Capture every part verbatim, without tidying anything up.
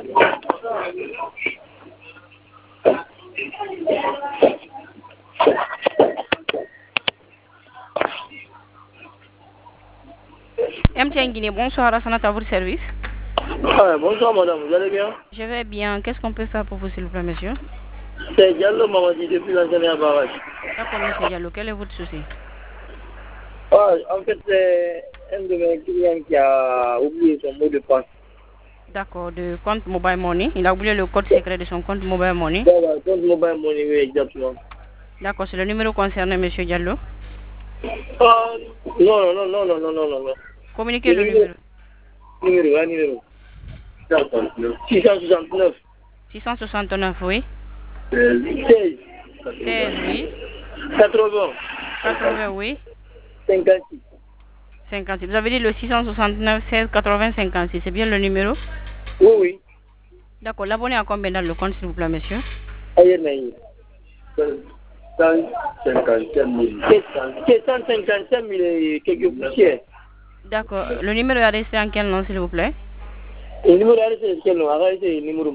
M T N Guinée, bonsoir, Rassanat à votre service. Ah, bonsoir madame, vous allez bien? Je vais bien. Qu'est-ce qu'on peut faire pour vous, s'il vous plaît, monsieur? C'est Diallo Mamadi depuis l'ancien barrage. D'accord, monsieur Diallo, quel est votre souci? Ah, en fait, c'est un de mes clients qui a oublié son mot de passe. D'accord, de compte Mobile Money. Il a oublié le code secret de son compte Mobile Money. Voilà, compte Mobile Money, oui, exactement. D'accord, c'est le numéro concerné, monsieur Diallo. Ah, non, non, non, non, non, non, non, non. Communiquez le, le numéro. Numéro, un numéro. six cent soixante-neuf. six cent soixante-neuf, oui. seize. seize, oui. quatre-vingts. quatre-vingts, oui. cinquante-six. cinquante-six. Vous avez dit le six cent soixante-neuf, seize, quatre-vingts, cinquante-six. C'est bien le numéro? Oui, oui. D'accord, l'abonné a combien dans le compte, s'il vous plaît, monsieur? Ailleurs, mais cent cinquante-cinq mille. cent cinquante-cinq mille et quelques poussières. D'accord. Le numéro est resté en quel nom, s'il vous plaît? Le numéro est resté en quel nom? Arrêtez le numéro.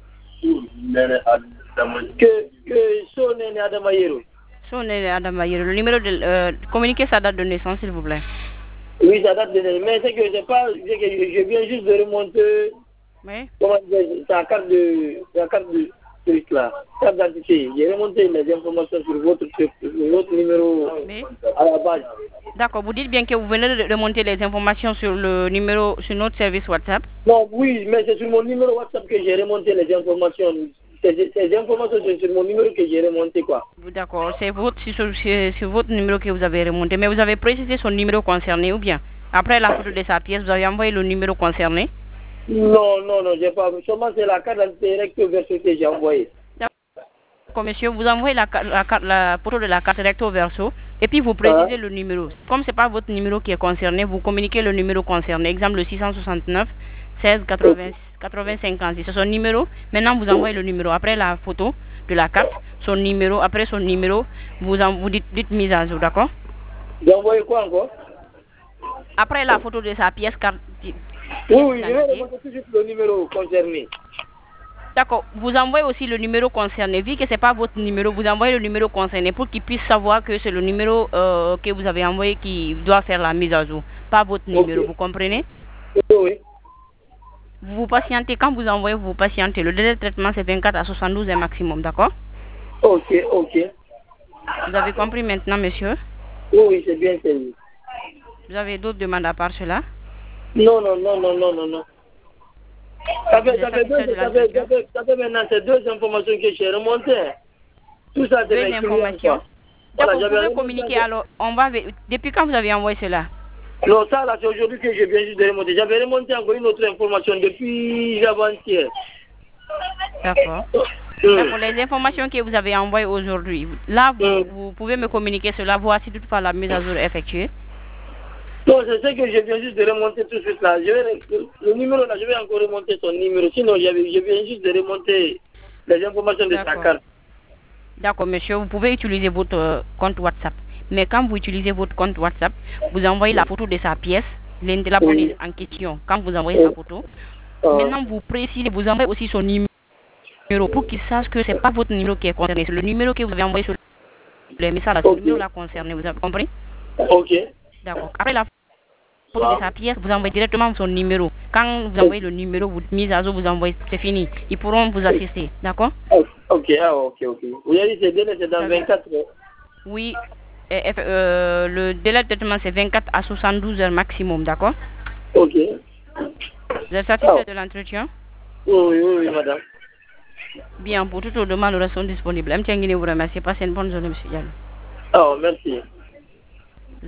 Que, que Sonene Adamayero. Sonene Adamayero. Le numéro de... Euh, communiquez sa date de naissance, s'il vous plaît. Oui, sa date de naissance. Mais c'est que c'est pas... C'est que je, je viens juste de remonter... Oui. Comment dire? Sa carte de... Sa carte de... truc là. Carte d'identité. J'ai remonté les informations sur votre, sur votre numéro oui. À la base. D'accord. Vous dites bien que vous venez de remonter les informations sur le numéro... Sur notre service WhatsApp? Non, oui, mais c'est sur mon numéro WhatsApp que j'ai remonté les informations. Ces, ces informations, c'est sur mon numéro que j'ai remonté, quoi. D'accord, c'est votre, c'est votre numéro que vous avez remonté. Mais vous avez précisé son numéro concerné ou bien? Après la photo de sa pièce, vous avez envoyé le numéro concerné? Non, non, non, j'ai pas. Seulement c'est la carte d'identité recto verso que j'ai envoyée. D'accord, monsieur, vous envoyez la, la, la, la photo de la carte recto verso et puis vous précisez ah. le numéro. Comme c'est pas votre numéro qui est concerné, vous communiquez le numéro concerné. Exemple le six cent soixante-neuf, seize, quatre-vingts, quatre-vingts, cinquante-six. C'est son numéro. Maintenant, vous envoyez le numéro. Après la photo de la carte, son numéro. Après son numéro, vous, en, vous dites, dites mise à jour, d'accord? J'ai envoyé quoi encore? Après la photo de sa pièce carte. Oui, oui, je vais remonter tout de suite le numéro concerné. D'accord. Vous envoyez aussi le numéro concerné. Vu que ce n'est pas votre numéro, vous envoyez le numéro concerné pour qu'il puisse savoir que c'est le numéro euh, que vous avez envoyé qui doit faire la mise à jour. Pas votre numéro, okay. Vous comprenez? Oui. Vous vous patientez. Quand vous envoyez, vous vous patientez. Le délai de traitement, c'est vingt-quatre à soixante-douze heures maximum, d'accord? Ok, ok. Vous avez compris maintenant, monsieur? Oui, oui, c'est bien saisi. Vous avez d'autres demandes à part cela? Non, non, non, non, non, non, non. Ça fait, ça fait, deux, ça, fait, ça, fait, ça fait maintenant ces deux informations que j'ai remontées. Tout ça, c'est deux informations. Voilà, vous pouvez communiquer alors. On va... Depuis quand vous avez envoyé cela? Non, ça là, c'est aujourd'hui que je viens juste de remonter. J'avais remonté encore une autre information depuis avant-hier. D'accord. Mmh. D'accord, les informations que vous avez envoyées aujourd'hui, là, vous, mmh. vous pouvez me communiquer cela, voir si toutefois la mise à jour est effectuée. Non, c'est ce que je viens juste de remonter tout de suite là. Je vais, le, le numéro là, je vais encore remonter son numéro. Sinon, je viens juste de remonter les informations de sa carte. D'accord, monsieur, vous pouvez utiliser votre euh, compte WhatsApp. Mais quand vous utilisez votre compte WhatsApp, vous envoyez la photo de sa pièce, l'abonné oui. en question. Quand vous envoyez oui. sa photo, ah. maintenant vous précisez, vous envoyez aussi son numéro pour qu'il sache que c'est pas votre numéro qui est concerné. C'est le numéro que vous avez envoyé sur le message, okay. le numéro là concerné. Vous avez compris? Ok. D'accord. Après la photo ah. de sa pièce, vous envoyez directement son numéro. Quand vous envoyez le numéro, vous mise à jour, vous envoyez, c'est fini. Ils pourront vous assister. D'accord? Ok, ah, ok, ok. Vous avez dit que c'est dans vingt-quatre heures? Oui. Et, euh, le délai de traitement, c'est vingt-quatre à soixante-douze heures maximum, d'accord? Ok. Vous êtes satisfait oh. de l'entretien? Oui, oui, oui, oui, madame. Bien, pour toutes vos demandes, nous restons disponibles. M. Tianguine vous remercie. Passez une bonne journée, monsieur Diallo. Oh, merci.